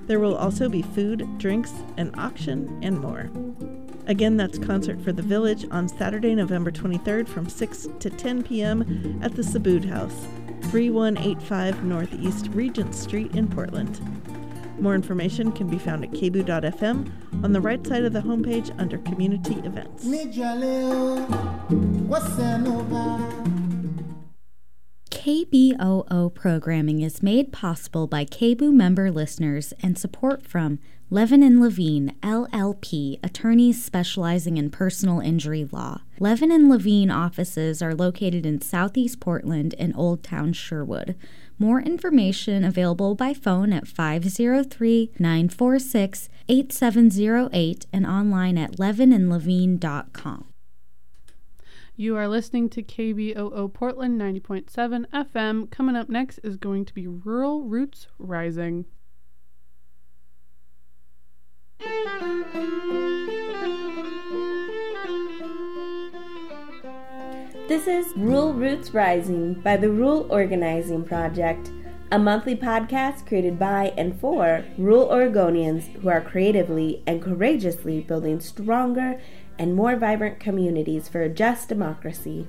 There will also be food, drinks, an auction, and more. Again, that's Concert for the Village on Saturday, November 23rd from 6 to 10 p.m. at the Sabood House, 3185 Northeast Regent Street in Portland. More information can be found at kboo.fm on the right side of the homepage under Community Events. KBOO programming is made possible by KBOO member listeners and support from Levin and Levine, LLP, attorneys specializing in personal injury law. Levin and Levine offices are located in Southeast Portland and Old Town Sherwood. More information available by phone at 503-946-8708 and online at levinandlevine.com. You are listening to KBOO Portland 90.7 FM. Coming up next is going to be Rural Roots Rising. This is Rural Roots Rising by the Rural Organizing Project, a monthly podcast created by and for rural Oregonians who are creatively and courageously building stronger and more vibrant communities for a just democracy.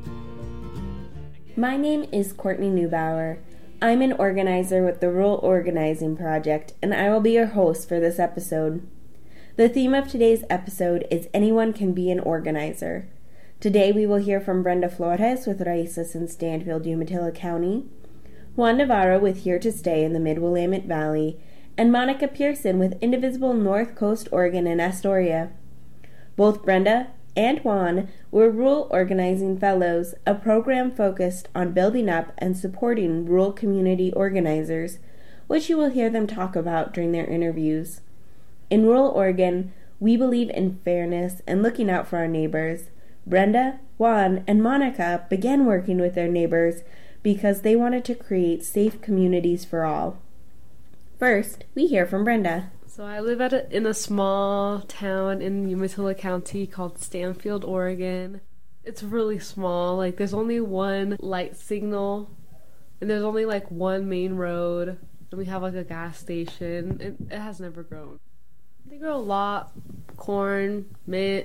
My name is Courtney Neubauer. I'm an organizer with the Rural Organizing Project, and I will be your host for this episode. The theme of today's episode is Anyone Can Be an Organizer. Today we will hear from Brenda Flores with Raíces in Stanfield, Umatilla County, Juan Navarro with Here to Stay in the Mid-Willamette Valley, and Monica Pearson with Indivisible North Coast Oregon in Astoria. Both Brenda and Juan were Rural Organizing Fellows, a program focused on building up and supporting rural community organizers, which you will hear them talk about during their interviews. In rural Oregon, we believe in fairness and looking out for our neighbors. Brenda, Juan, and Monica began working with their neighbors because they wanted to create safe communities for all. First, we hear from Brenda. So I live in a small town in Umatilla County called Stanfield, Oregon. It's really small. Like, there's only one light signal, and there's only, like, one main road, and we have, like, a gas station. It has never grown. They grow a lot. Corn, mint.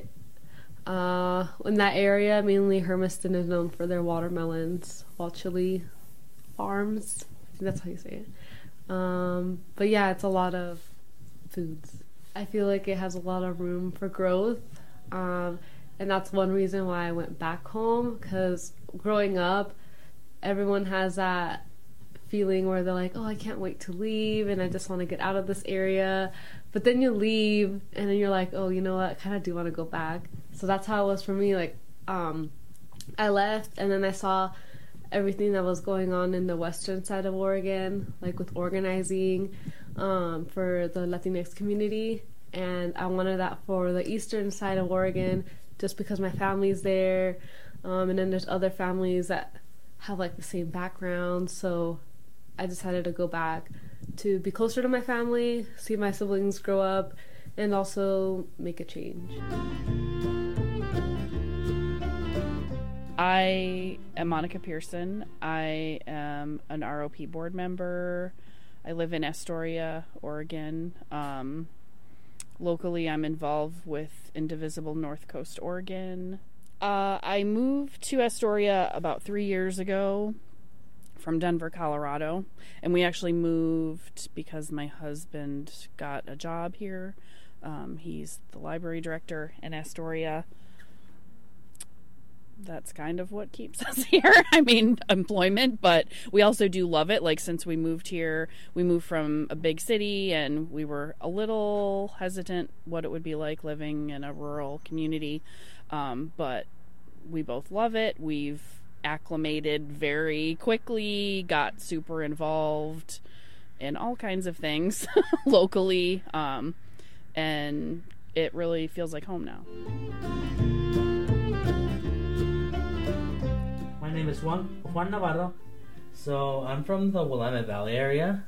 In that area, mainly Hermiston is known for their watermelons, wild chili farms. I think that's how you say it. But yeah, it's a lot of foods. I feel like it has a lot of room for growth, and that's one reason why I went back home, because growing up, everyone has that feeling where they're like, oh, I can't wait to leave, and I just want to get out of this area. But then you leave, and then you're like, oh, you know what, I kind of do want to go back. So that's how it was for me. Like, I left, and then I saw everything that was going on in the western side of Oregon, like with organizing for the Latinx community, and I wanted that for the eastern side of Oregon just because my family's there, and then there's other families that have like the same background, so I decided to go back to be closer to my family, see my siblings grow up, and also make a change. I am Monica Pearson. I am an ROP board member. I live in Astoria, Oregon. Locally, I'm involved with Indivisible North Coast Oregon. I moved to Astoria about 3 years ago from Denver, Colorado. And we actually moved because my husband got a job here. He's the library director in Astoria. That's kind of what keeps us here. I mean, employment, but we also do love it. Like, since we moved here, we moved from a big city, and we were a little hesitant what it would be like living in a rural community. But we both love it. We've acclimated very quickly, got super involved in all kinds of things locally, and it really feels like home now. My name is Juan Navarro. So I'm from the Willamette Valley area.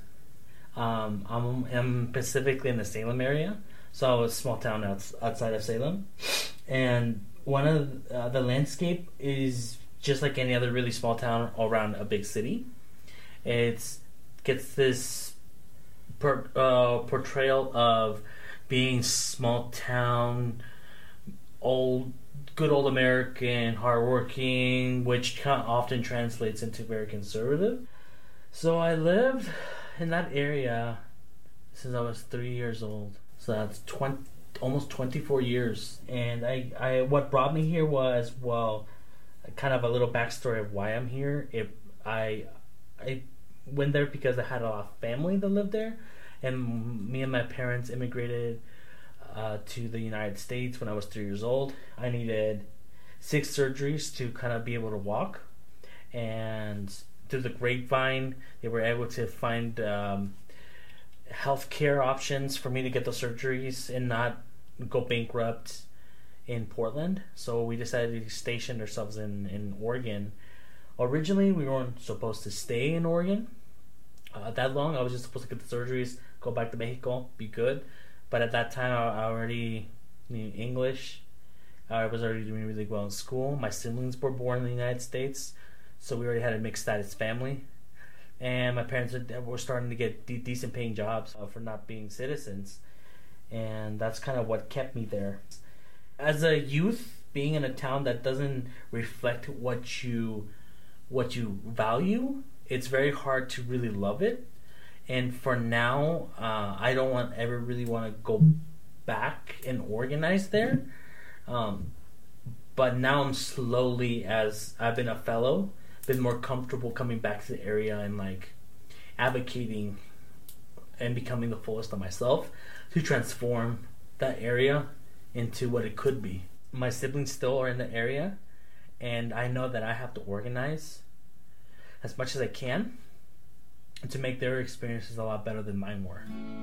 I'm specifically in the Salem area. So a small town outside of Salem. And one of the landscape is just like any other really small town around a big city. It gets this portrayal of being small town, good old American, hardworking, which often translates into very conservative. So I lived in that area since I was 3 years old. So that's almost 24 years. And I what brought me here was, well, kind of a little backstory of why I'm here. I went there because I had a lot of family that lived there, and me and my parents immigrated to the United States when I was 3 years old. I needed 6 surgeries to kind of be able to walk, and through the grapevine, they were able to find healthcare options for me to get those surgeries and not go bankrupt in Portland. So we decided to station ourselves in Oregon. Originally, we weren't supposed to stay in Oregon that long. I was just supposed to get the surgeries, go back to Mexico, be good. But at that time, I already knew English. I was already doing really well in school. My siblings were born in the United States, so we already had a mixed status family. And my parents were starting to get decent paying jobs for not being citizens. And that's kind of what kept me there. As a youth, being in a town that doesn't reflect what you value, it's very hard to really love it. And for now, I don't ever really want to go back and organize there. But now I'm slowly, as I've been a fellow, been more comfortable coming back to the area and like advocating and becoming the fullest of myself to transform that area into what it could be. My siblings still are in the area, and I know that I have to organize as much as I can to make their experiences a lot better than mine were.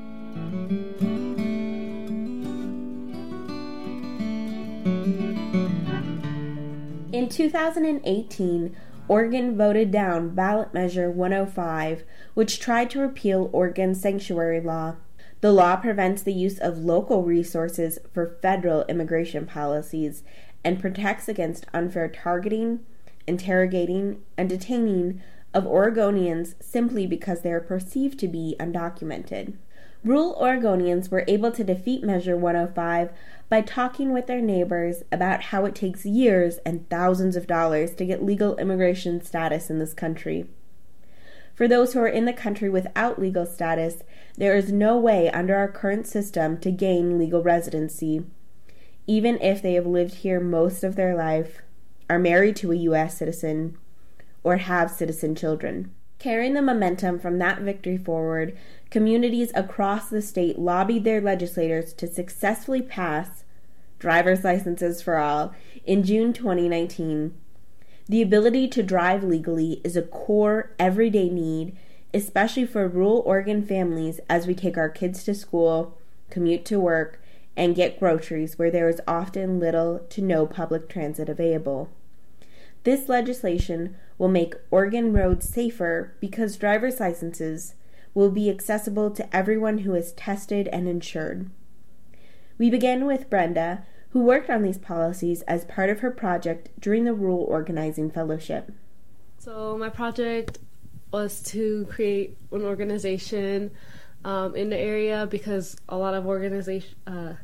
In 2018, Oregon voted down Ballot Measure 105, which tried to repeal Oregon's sanctuary law. The law prevents the use of local resources for federal immigration policies and protects against unfair targeting, interrogating, and detaining of Oregonians simply because they are perceived to be undocumented. Rural Oregonians were able to defeat Measure 105 by talking with their neighbors about how it takes years and thousands of dollars to get legal immigration status in this country. For those who are in the country without legal status, there is no way under our current system to gain legal residency, even if they have lived here most of their life, are married to a U.S. citizen, or have citizen children. Carrying the momentum from that victory forward, communities across the state lobbied their legislators to successfully pass driver's licenses for all in June 2019. The ability to drive legally is a core everyday need, especially for rural Oregon families as we take our kids to school, commute to work, and get groceries where there is often little to no public transit available. This legislation will make Oregon roads safer because driver's licenses will be accessible to everyone who is tested and insured. We began with Brenda, who worked on these policies as part of her project during the Rural Organizing Fellowship. So my project was to create an organization in the area because a lot of organizations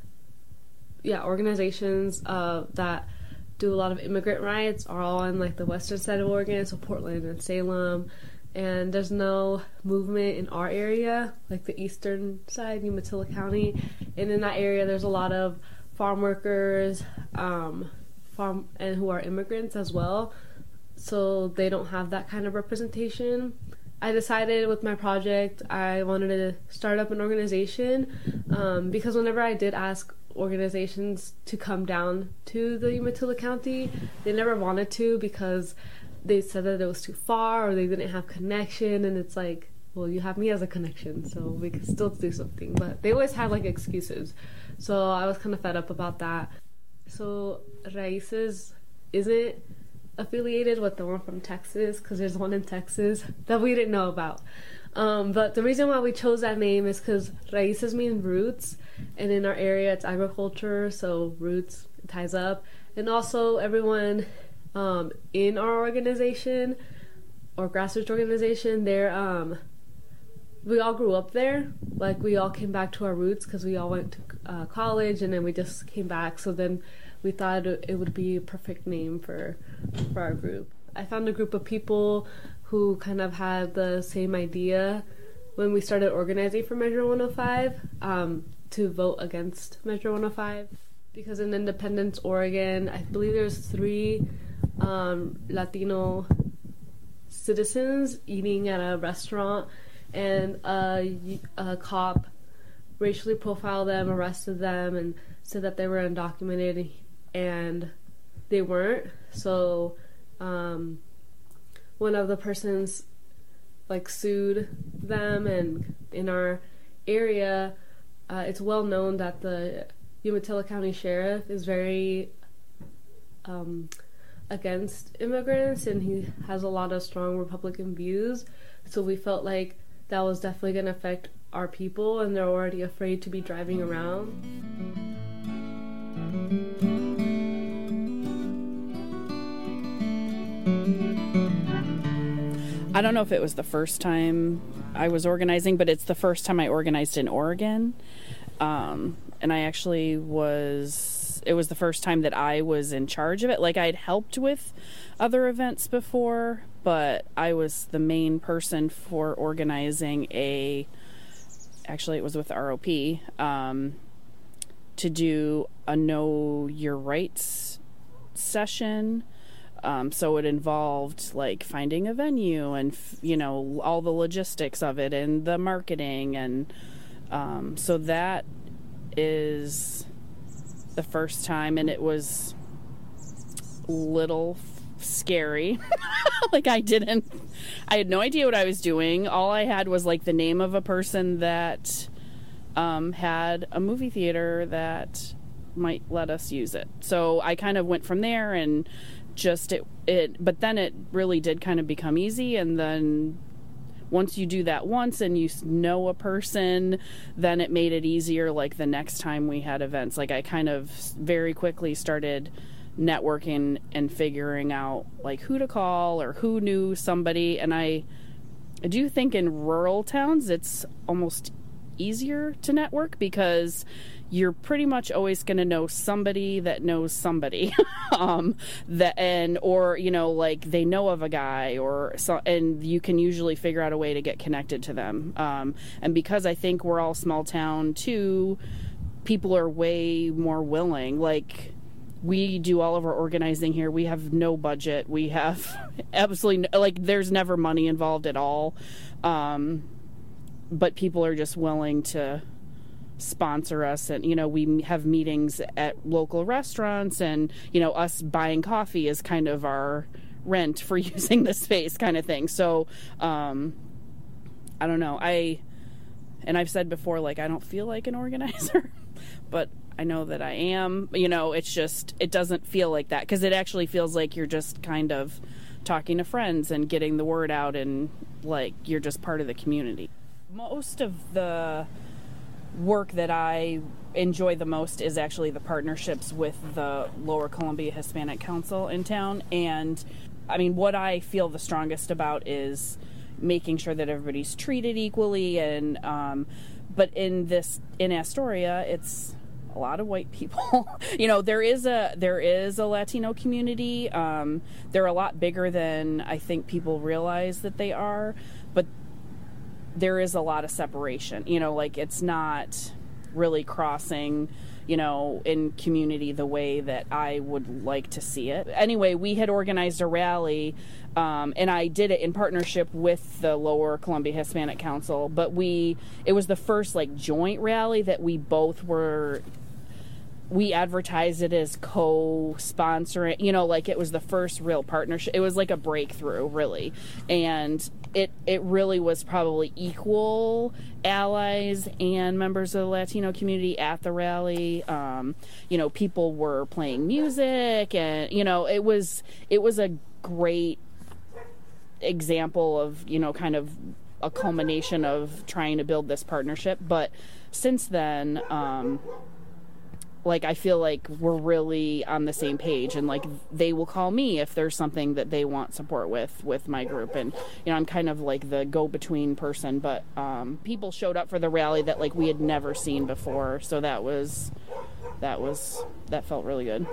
that do a lot of immigrant rights are all on like the western side of Oregon, so Portland and Salem, and there's no movement in our area, like the eastern side, Umatilla County, and in that area there's a lot of farm workers, and who are immigrants as well, so they don't have that kind of representation. I decided with my project I wanted to start up an organization because whenever I did ask organizations to come down to the Umatilla County, they never wanted to because they said that it was too far or they didn't have connection, and it's like, well, you have me as a connection, so we can still do something. But they always had like excuses, so I was kind of fed up about that. So Raíces isn't affiliated with the one from Texas because there's one in Texas that we didn't know about. But the reason why we chose that name is because Raíces mean roots, and in our area it's agriculture, so roots ties up. And also everyone in our organization or grassroots organization, we all grew up there. Like, we all came back to our roots because we all went to college, and then we just came back. So then we thought it would be a perfect name for our group. I found a group of people who kind of had the same idea when we started organizing for Measure 105, to vote against Measure 105. Because in Independence, Oregon, I believe there's 3 Latino citizens eating at a restaurant, and a cop racially profiled them, arrested them, and said that they were undocumented, and they weren't. So one of the persons sued them, and in our area, it's well known that the Umatilla County Sheriff is very against immigrants, and he has a lot of strong Republican views. So we felt like that was definitely going to affect our people, and they're already afraid to be driving around. I don't know if it was the first time I was organizing, but it's the first time I organized in Oregon. And I actually it was the first time that I was in charge of it. Like, I'd helped with other events before, but I was the main person for organizing actually it was with ROP, to do a Know Your Rights session. So it involved finding a venue and, all the logistics of it and the marketing. And so that is the first time, and it was a little scary. I had no idea what I was doing. All I had was the name of a person that had a movie theater that might let us use it. So I kind of went from there, and but then it really did kind of become easy. And then once you do that once and you know a person, then it made it easier the next time we had events. I kind of very quickly started networking and figuring out who to call or who knew somebody. And I do think in rural towns it's almost easier to network because you're pretty much always going to know somebody that knows somebody, or they know of a guy or so, and you can usually figure out a way to get connected to them. And because I think we're all small town too, people are way more willing. We do all of our organizing here. We have no budget. We have absolutely there's never money involved at all. But people are just willing to sponsor us, and we have meetings at local restaurants, and us buying coffee is kind of our rent for using the space kind of thing. So I don't know, I've said before, I don't feel like an organizer, but I know that I am. It's just, it doesn't feel like that, because it actually feels like you're just kind of talking to friends and getting the word out, and you're just part of the community. Most of the work that I enjoy the most is actually the partnerships with the Lower Columbia Hispanic Council in town. And what I feel the strongest about is making sure that everybody's treated equally. And but in Astoria, it's a lot of white people. There is a Latino community. They're a lot bigger than I think people realize that they are, but there is a lot of separation. It's not really crossing, in community the way that I would like to see it. Anyway, we had organized a rally, and I did it in partnership with the Lower Columbia Hispanic Council, but it was the first joint rally that we both were. We advertised it as co-sponsoring, it was the first real partnership. It was a breakthrough, really. And it really was probably equal allies and members of the Latino community at the rally. People were playing music, and, it was a great example of, kind of a culmination of trying to build this partnership. But since then, like, I feel like we're really on the same page, and like they will call me if there's something that they want support with my group. And I'm kind of like the go-between person, but people showed up for the rally that like we had never seen before, so that felt really good.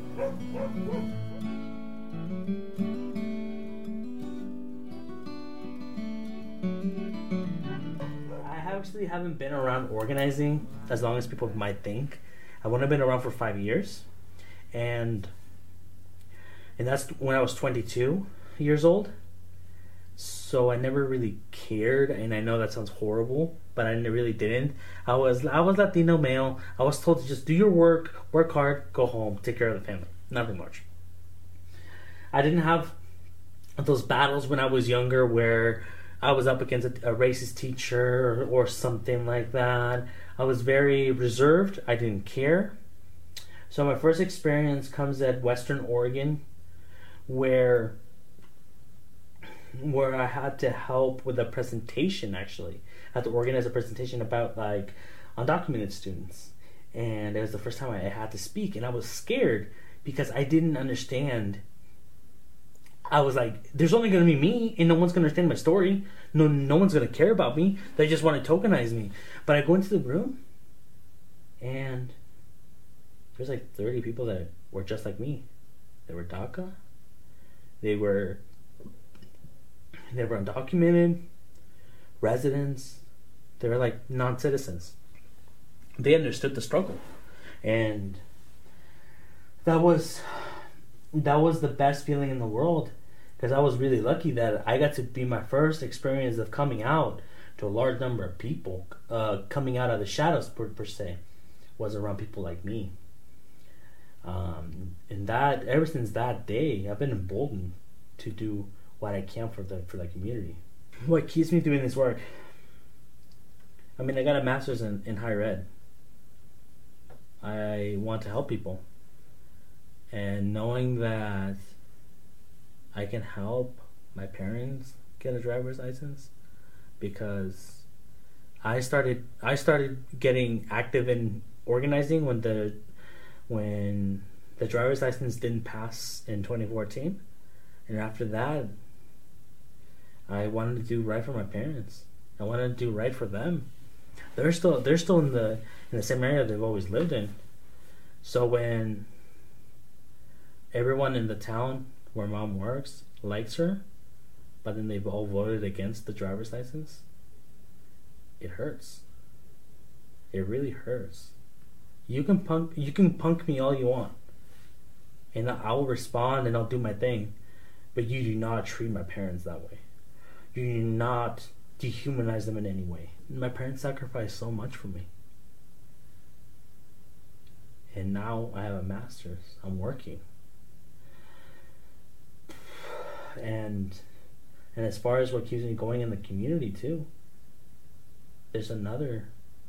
I actually haven't been around organizing as long as people might think. I've only been around for 5 years, and that's when I was 22 years old. So I never really cared, and I know that sounds horrible, but I really didn't. I was Latino male. I was told to just do your work hard, go home, take care of the family. Nothing much. I didn't have those battles when I was younger where I was up against a racist teacher or something like that. I was very reserved. I didn't care. So my first experience comes at Western Oregon, where I had to help with a presentation. Actually, I had to organize a presentation about like undocumented students, and it was the first time I had to speak, and I was scared because I didn't understand. I was like, there's only going to be me, and no one's going to understand my story. No one's going to care about me. They just want to tokenize me. But I go into the room, and there's like 30 people that were just like me. They were DACA. They were undocumented residents. They were like non-citizens. They understood the struggle, and that was the best feeling in the world, because I was really lucky that I got to be my first experience of coming out to a large number of people, coming out of the shadows per se, was around people like me. And that ever since that day, I've been emboldened to do what I can for the community. What keeps me doing this work? I mean, I got a master's in higher ed. I want to help people. And knowing that I can help my parents get a driver's license, because I started getting active in organizing when the driver's license didn't pass in 2014, and after that, I wanted to do right for my parents. I wanted to do right for them. They're still in the same area they've always lived in. So when everyone in the town where Mom works likes her, but then they've all voted against the driver's license, it hurts. It really hurts. You can punk me all you want, and I will respond and I'll do my thing, but you do not treat my parents that way. You do not dehumanize them in any way. My parents sacrificed so much for me, and now I have a master's. I'm working. And as far as what keeps me going in the community too, there's another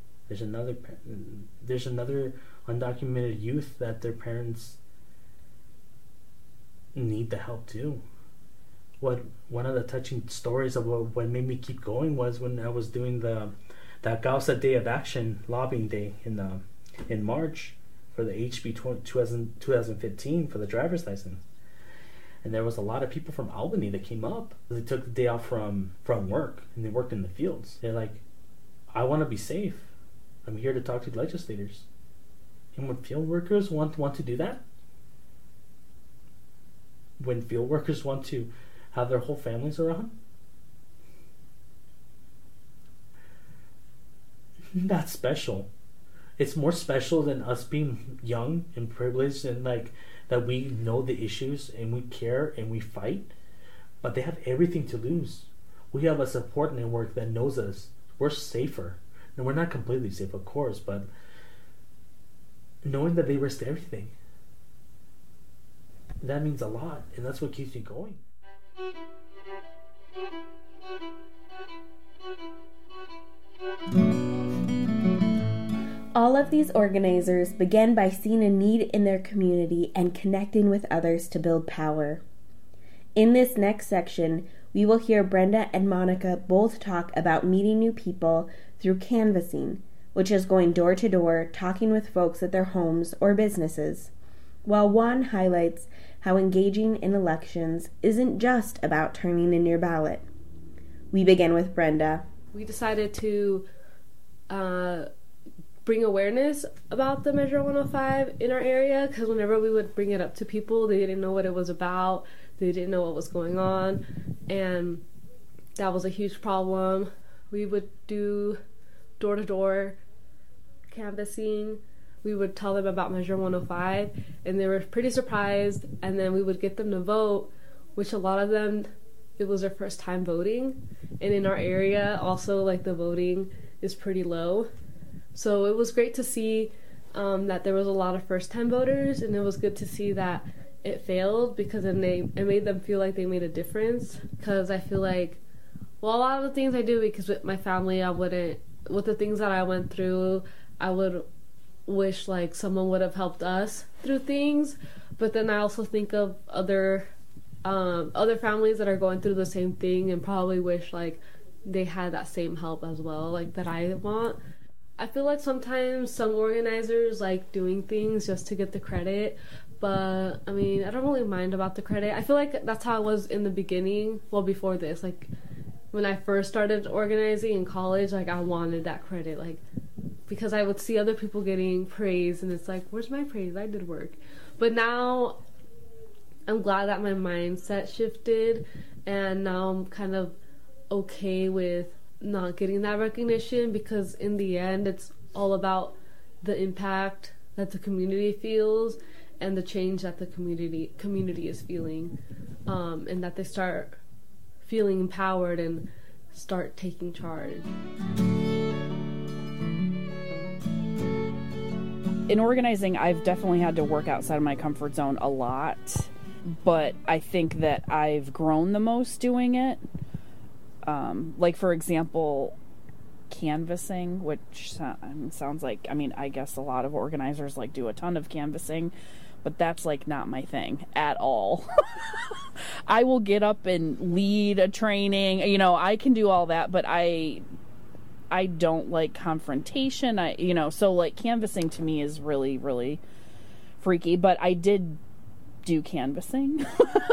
undocumented youth that their parents need the help too. One of the touching stories of what made me keep going was when I was doing that Gausa Day of Action lobbying day in March for the HB 2015 for the driver's license. And there was a lot of people from Albany that came up. They took the day off from work, and they worked in the fields. They're like, I want to be safe. I'm here to talk to legislators. And when field workers want to do that, when field workers want to have their whole families around, that's special. It's more special than us being young and privileged and like that we know the issues and we care and we fight, but they have everything to lose. We have a support network that knows us. We're safer. And we're not completely safe, of course, but knowing that they risked everything, that means a lot, and that's what keeps me going. All of these organizers began by seeing a need in their community and connecting with others to build power. In this next section, we will hear Brenda and Monica both talk about meeting new people through canvassing, which is going door to door, talking with folks at their homes or businesses, while one highlights how engaging in elections isn't just about turning in your ballot. We begin with Brenda. We decided to bring awareness about the Measure 105 in our area, because whenever we would bring it up to people, they didn't know what it was about, they didn't know what was going on, and that was a huge problem. We would do door-to-door canvassing. We would tell them about Measure 105, and they were pretty surprised, and then we would get them to vote, which a lot of them, it was their first time voting, and in our area also, like, the voting is pretty low. So it was great to see that there was a lot of first-time voters, and it was good to see that it failed, because then it made them feel like they made a difference. Because I feel like, well, a lot of the things I do, because with my family, with the things that I went through, I would wish like someone would have helped us through things. But then I also think of other families that are going through the same thing, and probably wish like they had that same help as well, like that I want. I feel like sometimes some organizers like doing things just to get the credit, but I mean, I don't really mind about the credit. I feel like that's how I was in the beginning, well, before this, like when I first started organizing in college, like I wanted that credit, like because I would see other people getting praise, and it's like, where's my praise? I did work. But now I'm glad that my mindset shifted, and now I'm kind of okay with not getting that recognition, because in the end it's all about the impact that the community feels and the change that the community is feeling, and that they start feeling empowered and start taking charge. In organizing, I've definitely had to work outside of my comfort zone a lot, but I think that I've grown the most doing it. Like, for example, canvassing, which sounds like, I mean, I guess a lot of organizers like do a ton of canvassing, but that's like not my thing at all. I will get up and lead a training, you know, I can do all that, but I don't like confrontation. So like canvassing to me is really, really freaky, but I did do canvassing.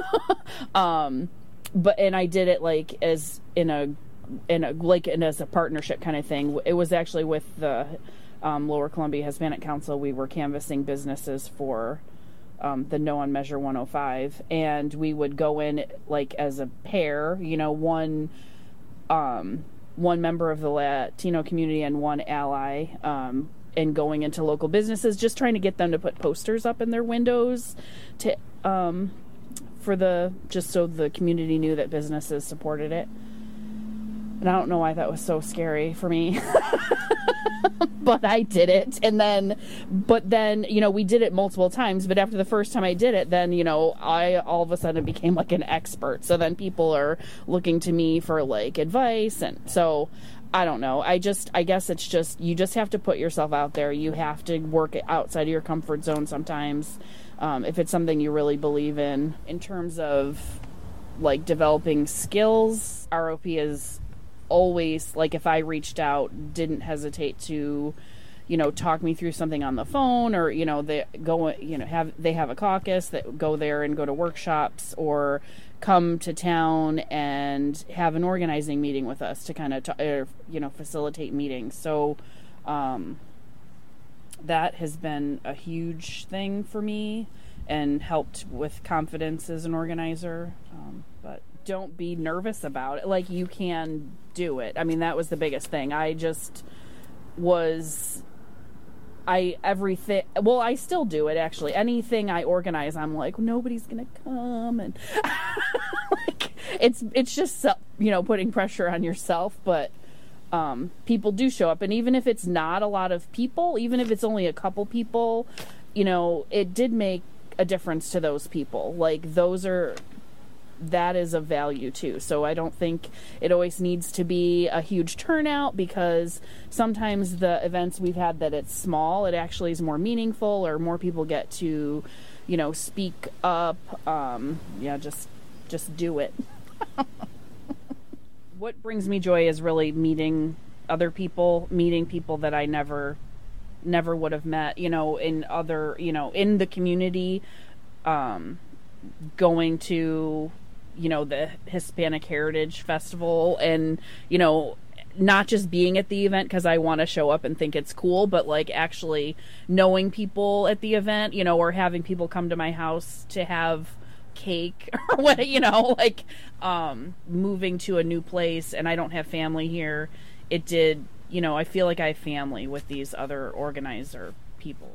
And I did it like as as a partnership kind of thing. It was actually with the Lower Columbia Hispanic Council. We were canvassing businesses for the No on Measure 105, and we would go in like as a pair, you know, one member of the Latino community and one ally, and going into local businesses, just trying to get them to put posters up in their windows to just so the community knew that businesses supported it. And I don't know why that was so scary for me. But I did it. But then, you know, we did it multiple times, but after the first time I did it, then, you know, I all of a sudden became like an expert. So then people are looking to me for like advice, and so I don't know. I guess it's just, you just have to put yourself out there. You have to work outside of your comfort zone sometimes. If it's something you really believe in terms of like developing skills, ROP is always, like, if I reached out, didn't hesitate to, you know, talk me through something on the phone, or, you know, they have a caucus that go there and go to workshops, or come to town and have an organizing meeting with us to kind of facilitate meetings. So that has been a huge thing for me and helped with confidence as an organizer. But don't be nervous about it. Like, you can do it. I mean, that was the biggest thing. I still do it, actually. Anything I organize, I'm like, nobody's gonna come, and like, it's just, you know, putting pressure on yourself. But people do show up, and even if it's not a lot of people, even if it's only a couple people, you know, it did make a difference to those people. Like, that is of value too. So I don't think it always needs to be a huge turnout, because sometimes the events we've had that it's small, it actually is more meaningful, or more people get to, you know, speak up. Just do it. What brings me joy is really meeting other people, meeting people that I never would have met, in other, in the community, going to, the Hispanic Heritage Festival, and, not just being at the event because I want to show up and think it's cool, but like actually knowing people at the event, or having people come to my house to have cake or what, moving to a new place and I don't have family here. It did, I feel like I have family with these other organizer people.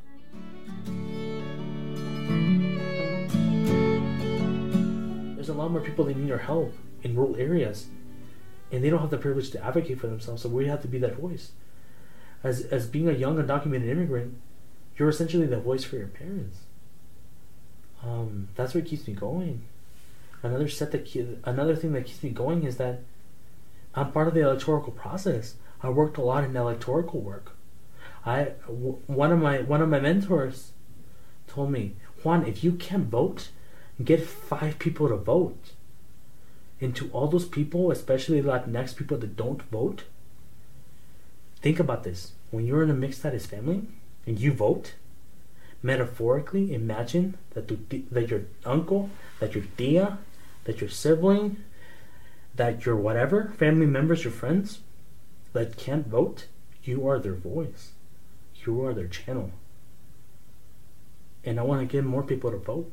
There's a lot more people that need our help in rural areas, and they don't have the privilege to advocate for themselves, so we have to be that voice. As being a young undocumented immigrant, you're essentially the voice for your parents. That's what keeps me going. Another thing that keeps me going is that I'm part of the electoral process. I worked a lot in electoral work. One of my mentors told me, Juan, if you can't vote, get 5 people to vote. And to all those people, especially Latinx people that don't vote, think about this. When you're in a mixed status family and you vote, metaphorically imagine that your uncle, that your tia, that your sibling, that your whatever, family members, your friends that can't vote, you are their voice. You are their channel. And I want to get more people to vote.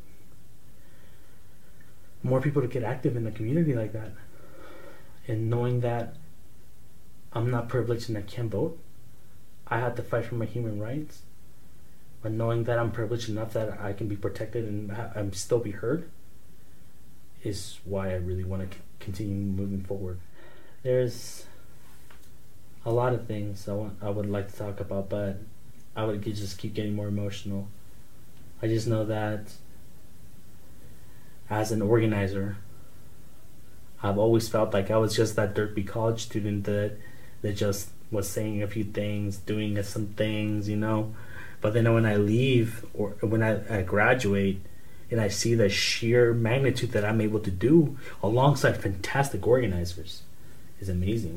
More people to get active in the community like that. And knowing that I'm not privileged and I can't vote, I had to fight for my human rights. But knowing that I'm privileged enough that I can be protected and still be heard is why I really want to continue moving forward. There's a lot of things I would like to talk about, but I would just keep getting more emotional. I just know that as an organizer, I've always felt like I was just that derpy college student that just was saying a few things, doing some things, But then when I leave or when I graduate and I see the sheer magnitude that I'm able to do alongside fantastic organizers is amazing.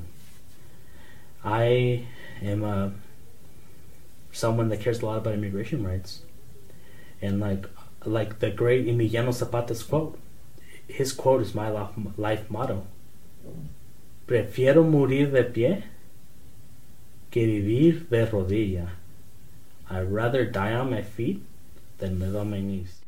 I am someone that cares a lot about immigration rights. And like the great Emiliano Zapata's quote. His quote is my life motto. Prefiero morir de pie que vivir de rodilla. I'd rather die on my feet than live on my knees.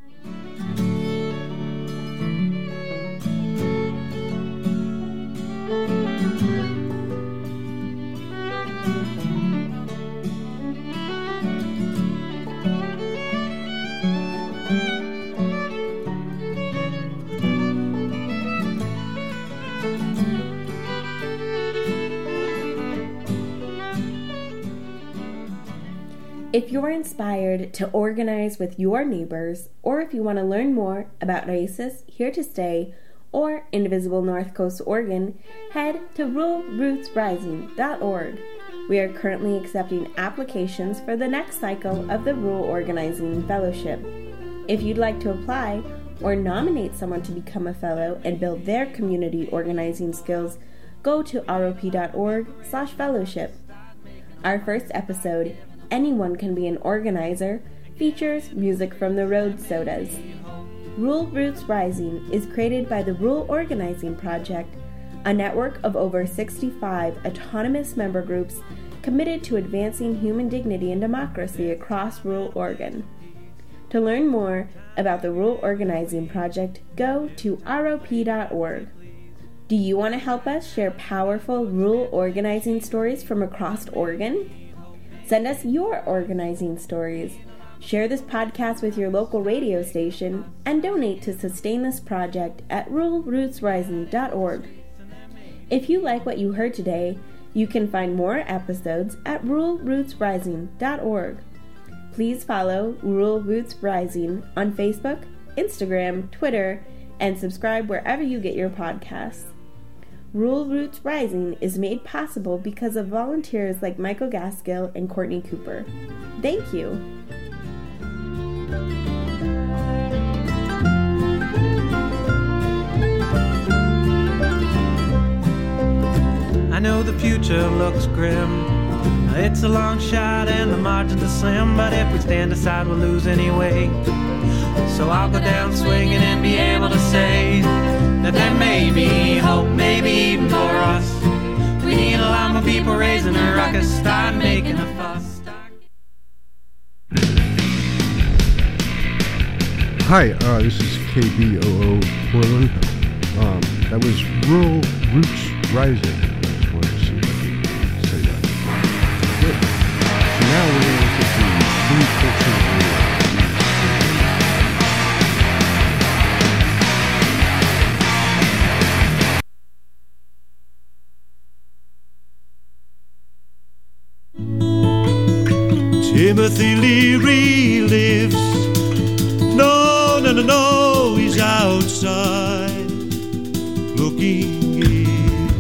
If you're inspired to organize with your neighbors, or if you want to learn more about Raíces Here to Stay or Indivisible North Coast Oregon, head to ruralrootsrising.org. We are currently accepting applications for the next cycle of the Rural Organizing Fellowship. If you'd like to apply or nominate someone to become a fellow and build their community organizing skills, go to rop.org/fellowship. Our first episode, Anyone Can Be an Organizer, features music from the Road Sodas. Rural Roots Rising is created by the Rural Organizing Project, a network of over 65 autonomous member groups committed to advancing human dignity and democracy across rural Oregon. To learn more about the Rural Organizing Project, go to rop.org. Do you want to help us share powerful rural organizing stories from across Oregon? Send us your organizing stories. Share this podcast with your local radio station and donate to sustain this project at ruralrootsrising.org. If you like what you heard today, you can find more episodes at ruralrootsrising.org. Please follow Rural Roots Rising on Facebook, Instagram, Twitter, and subscribe wherever you get your podcasts. Rural Roots Rising is made possible because of volunteers like Michael Gaskill and Courtney Cooper. Thank you. I know the future looks grim. It's a long shot and the margins are slim, but if we stand aside we'll lose anyway. So I'll go down swinging and be able to say that there may be hope, maybe even for us. We need a lot more people raising a ruckus, start making a fuss. Hi, this is KBOO Portland. That was Rural Roots Rising. I just wanted to see if I could say that. Good. So now we're going to look at the Free Culture Radio. Timothy Leary lives. No, no, no, no, he's outside looking in.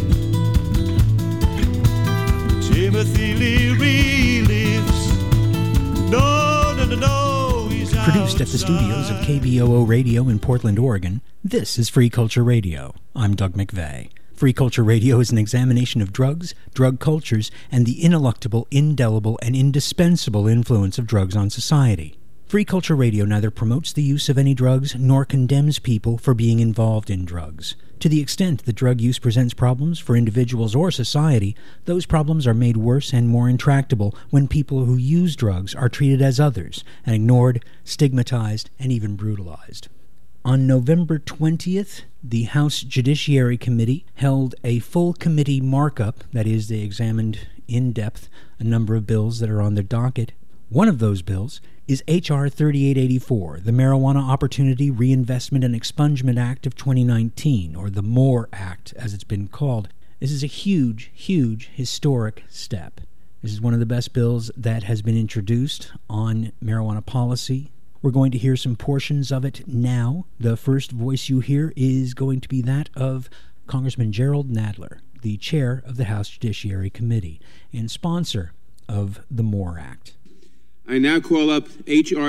Timothy Leary lives. No, no, no, no, he's outside. Produced at the studios of KBOO Radio in Portland, Oregon, this is Free Culture Radio. I'm Doug McVeigh. Free Culture Radio is an examination of drugs, drug cultures, and the ineluctable, indelible, and indispensable influence of drugs on society. Free Culture Radio neither promotes the use of any drugs nor condemns people for being involved in drugs. To the extent that drug use presents problems for individuals or society, those problems are made worse and more intractable when people who use drugs are treated as others and ignored, stigmatized, and even brutalized. On November 20th, the House Judiciary Committee held a full committee markup, that is, they examined in depth a number of bills that are on their docket. One of those bills is H.R. 3884, the Marijuana Opportunity Reinvestment and Expungement Act of 2019, or the MORE Act, as it's been called. This is a huge, huge historic step. This is one of the best bills that has been introduced on marijuana policy. We're going to hear some portions of it now. The first voice you hear is going to be that of Congressman Gerald Nadler, the chair of the House Judiciary Committee and sponsor of the MORE Act. I now call up H.R.